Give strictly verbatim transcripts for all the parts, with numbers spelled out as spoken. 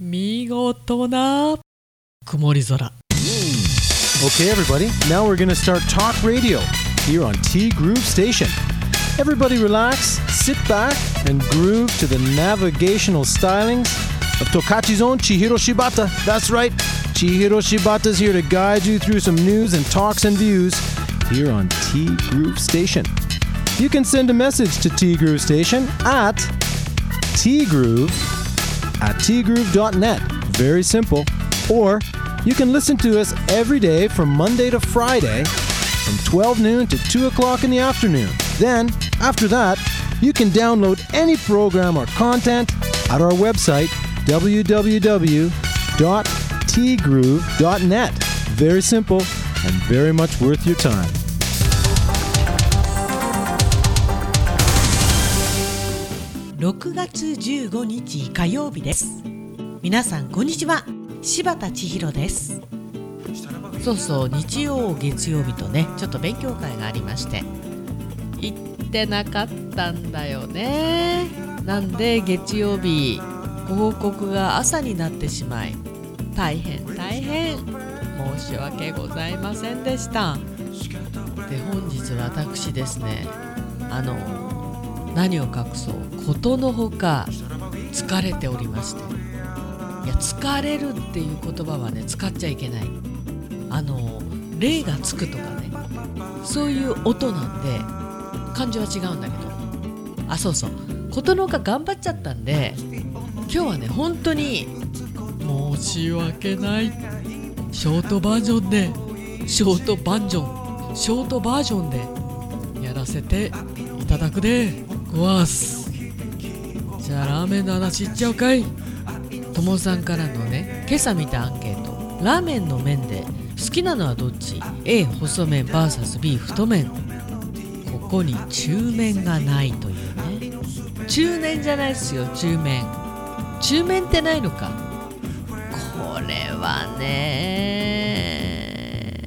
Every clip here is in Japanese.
見事な曇り空。 Okay, everybody, now we're going to start talk radio here on T Groove Station. Everybody relax, sit back, and groove to the navigational stylings of Tokachi's own Chihiro Shibata. That's right, Chihiro Shibata's here to guide you through some news and talks and views here on T Groove Station. You can send a message to T Groove Station at tgroove at tgroove dot net. Very simple. Or you can listen to us every day from Monday to Friday from twelve noon to two o'clock in the afternoon. Then, after that, you can download any program or content at our website, w w w dot t groove dot net. Very simple and very much worth your time. ろくがつじゅうごにち火曜日です。皆さんこんにちは、柴田千尋です。そうそう、日曜月曜日とね、ちょっと勉強会がありまして行ってなかったんだよね。なんで月曜日ご報告が朝になってしまい、大変大変申し訳ございませんでした。で、本日私ですね、あの何を隠そう、ことのほか疲れておりまして、いや、疲れるっていう言葉はね、使っちゃいけない。あの霊がつくとかね、そういう音なんで感じは違うんだけど、あ、そうそう、ことのほか頑張っちゃったんで、今日はね、本当に申し訳ない、ショートバージョンでショートバージョンショートバージョンでやらせていただくでごわす。じゃあラーメンの話いっちゃうかい。ともさんからのね、今朝見たアンケート、ラーメンの麺で好きなのはどっち？ A 細麺 ブイエスビー 太麺。ここに中麺がないというね。中麺じゃないっすよ、中麺。中麺ってないのか。これはね、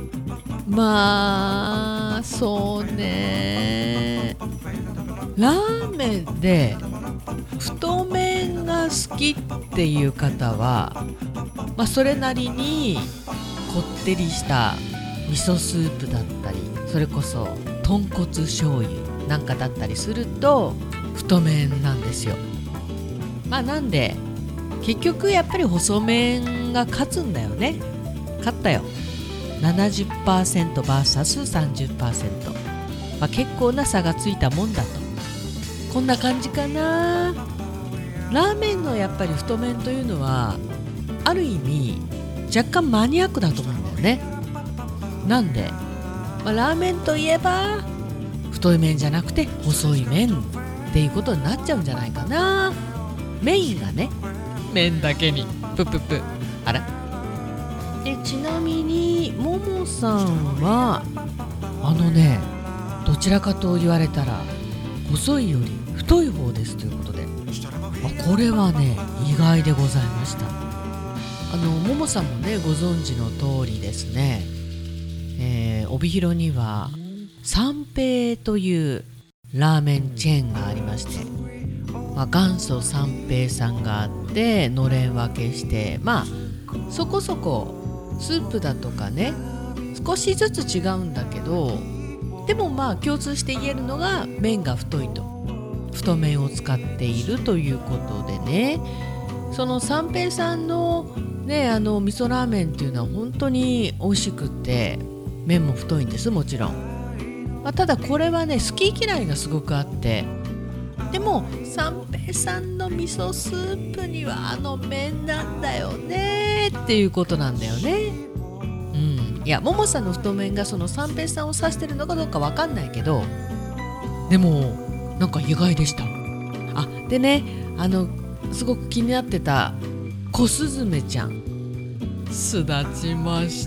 まあそうね、ラーメンで太麺が好きっていう方は、まあ、それなりにこってりした味噌スープだったり、それこそ豚骨醤油なんかだったりすると太麺なんですよ。まあなんで結局やっぱり細麺が勝つんだよね。勝ったよ。 ななじゅっパーセントブイエスさんじゅっパーセント、まあ、結構な差がついたもんだと。こんな感じかな。ラーメンのやっぱり太麺というのはある意味若干マニアックだと思うんだよね。なんで、まあ、ラーメンといえば太い麺じゃなくて細い麺っていうことになっちゃうんじゃないかな。メインがね、麺だけにプププ。あら、でちなみにももさんはあのね、どちらかと言われたら細いより太い方ですということで、あ、これはね意外でございました。あのももさんもねご存知の通りですね、えー、帯広には三平というラーメンチェーンがありまして、まあ、元祖三平さんがあってのれん分けして、まあそこそこスープだとかね少しずつ違うんだけど、でもまあ共通して言えるのが麺が太いと、太麺を使っているということでね、その三平さんのね、あの味噌ラーメンっていうのは本当に美味しくって麺も太いんです、もちろん。まあ、ただこれはね好き嫌いがすごくあって、でも三平さんの味噌スープにはあの麺なんだよねっていうことなんだよね。うん、いやももさんの太麺がその三平さんを指してるのかどうかわかんないけど、でもなんか意外でした。あ、でね、あのすごく気になってたコスズメちゃん、巣立ちました。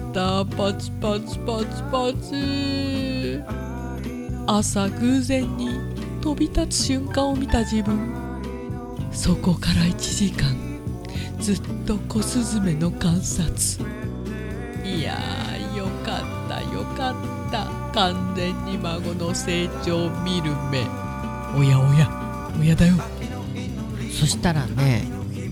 パチパチパチパチ。朝偶然に飛び立つ瞬間を見た自分、そこからいちじかんずっとコスズメの観察。いやー、よかったよかった。完全に孫の成長を見る目。おやおやおやだよ。そしたらね、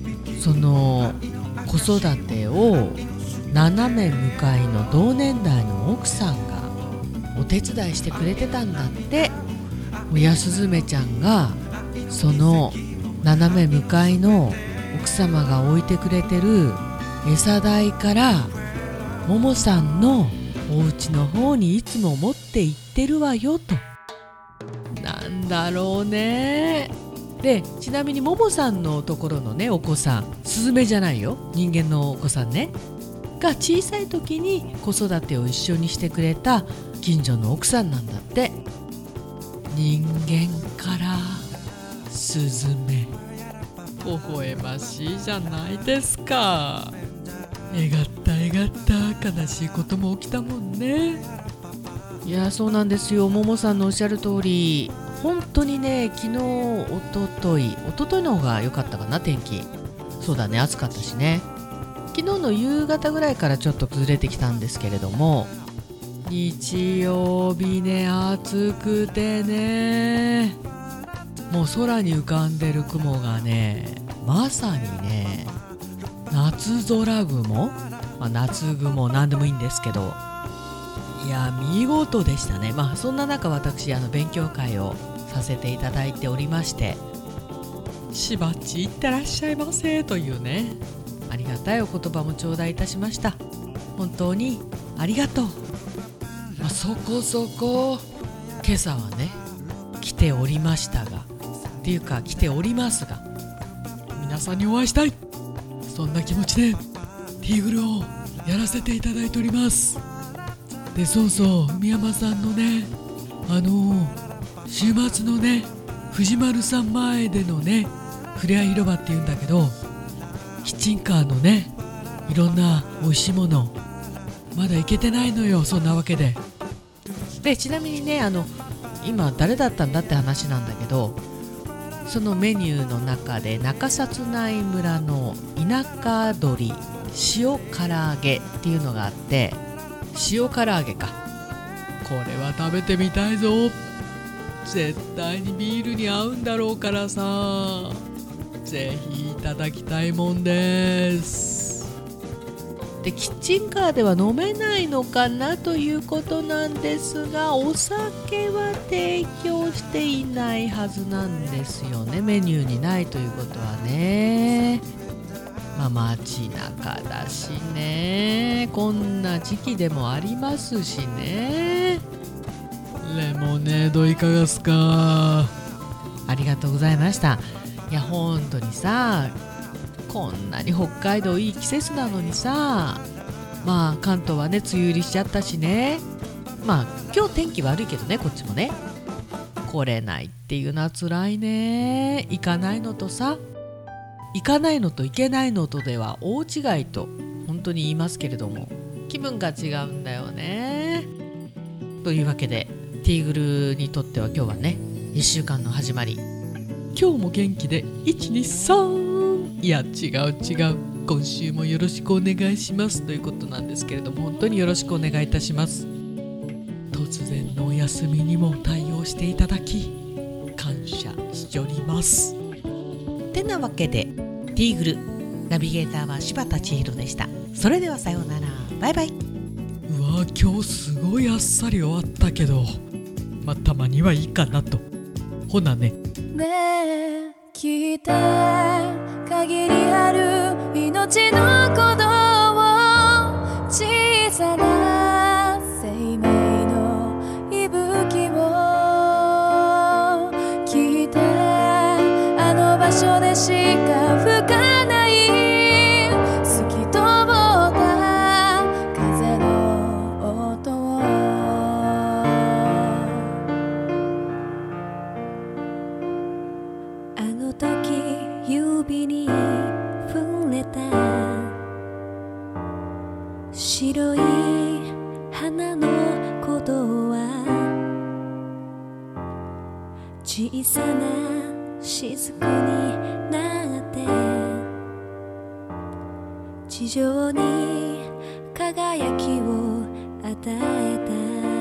その子育てを斜め向かいの同年代の奥さんがお手伝いしてくれてたんだって。親スズメちゃんがその斜め向かいの奥様が置いてくれてる餌台からももさんのお家の方にいつも持って行ってるわよと。なんだろうね。でちなみにももさんのところのねお子さん、スズメじゃないよ、人間のお子さんねが小さい時に子育てを一緒にしてくれた近所の奥さんなんだって。人間からスズメ、微笑ましいじゃないですか。えがったえがった悲しいことも起きたもんね。いやそうなんですよ、ももさんのおっしゃる通り、本当にね、昨日おとといおとといの方が良かったかな、天気。そうだね、暑かったしね。昨日の夕方ぐらいからちょっと崩れてきたんですけれども、日曜日ね、暑くてね、もう空に浮かんでる雲がね、まさにね、夏空雲、まあ、夏雲なんでもいいんですけど、いや見事でしたね。まあそんな中、私あの勉強会をさせていただいておりまして、しばっちいってらっしゃいませというね、ありがたいお言葉も頂戴いたしました。本当にありがとう。まあ、そこそこ今朝はね来ておりましたが、っていうか来ておりますが、皆さんにお会いしたい、そんな気持ちでティーグルをやらせていただいております。でそうそう、海山さんのね、あのー、週末のね藤丸さん前でのねふれあい広場っていうんだけど、キッチンカーのねいろんな美味しいものまだ行けてないのよ。そんなわけででちなみにね、あの今誰だったんだって話なんだけど、そのメニューの中で中札内村の田舎鶏塩唐揚げっていうのがあって、塩唐揚げか、これは食べてみたいぞ。絶対にビールに合うんだろうからさ、ぜひいただきたいもんです。でキッチンカーでは飲めないのかなということなんですが、お酒は提供していないはずなんですよね。メニューにないということはね。まあ街中だしね、こんな時期でもありますしね。レモネードいかがすか。ありがとうございました。いや本当にさ、こんなに北海道いい季節なのにさ、まあ関東はね梅雨入りしちゃったしね、まあ今日天気悪いけどね、こっちもね来れないっていうのは辛いね。行かないのとさ、行かないのと行けないのとでは大違いと本当に言いますけれども、気分が違うんだよね。というわけでティーグルにとっては今日はねいっしゅうかんの始まり、今日も元気でいちにさん、いや違う違う、今週もよろしくお願いしますということなんですけれども、本当によろしくお願いいたします。突然のお休みにも対応していただき感謝しております。てなわけでティーグルナビゲーターは柴田千尋でした。それではさようなら、バイバイ。うわ今日すごいあっさり終わったけど、まあたまにはいいかなと。ほなね。 ねえ聞いて、限りある命の鼓動を、小さな生命の息吹を聞いて、あの場所でしか吹かない透き通った風の音を、あの時指に触れた白い花の鼓動は、小さな雫になって地上に輝きを与えた。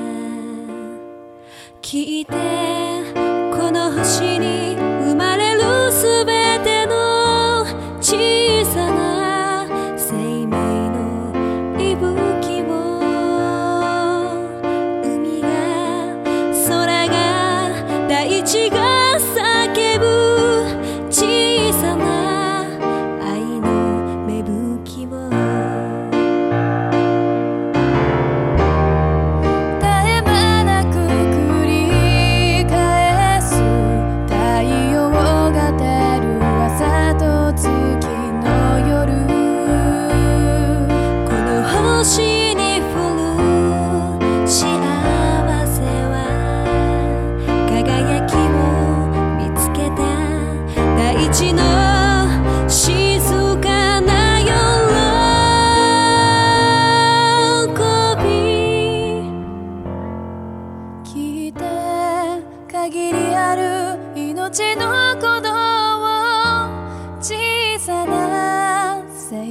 聞いて、この星に生まれるすべての小さ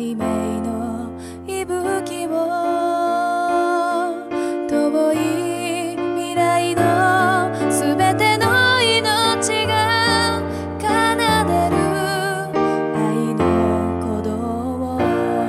生命の息吹を遠い未来のすべての命が奏でる愛の鼓動を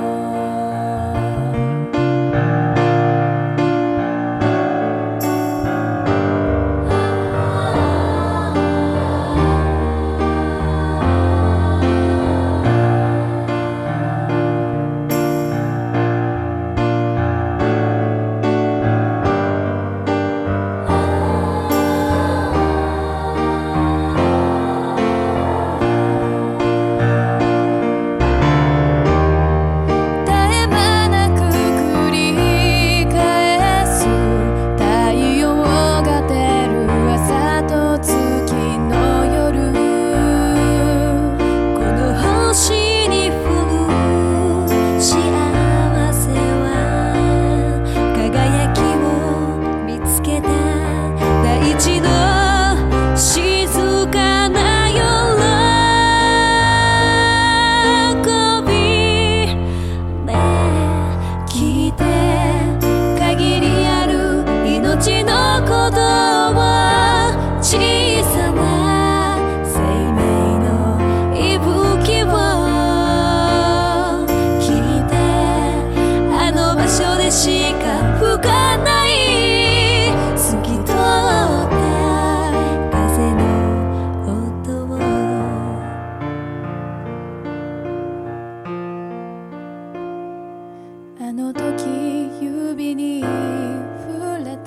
あの時指に触れた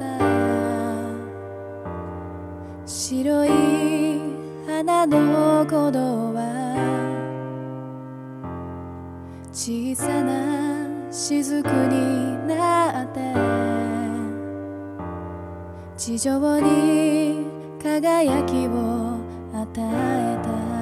白い花の鼓動は小さな雫になって地上に輝きを与えた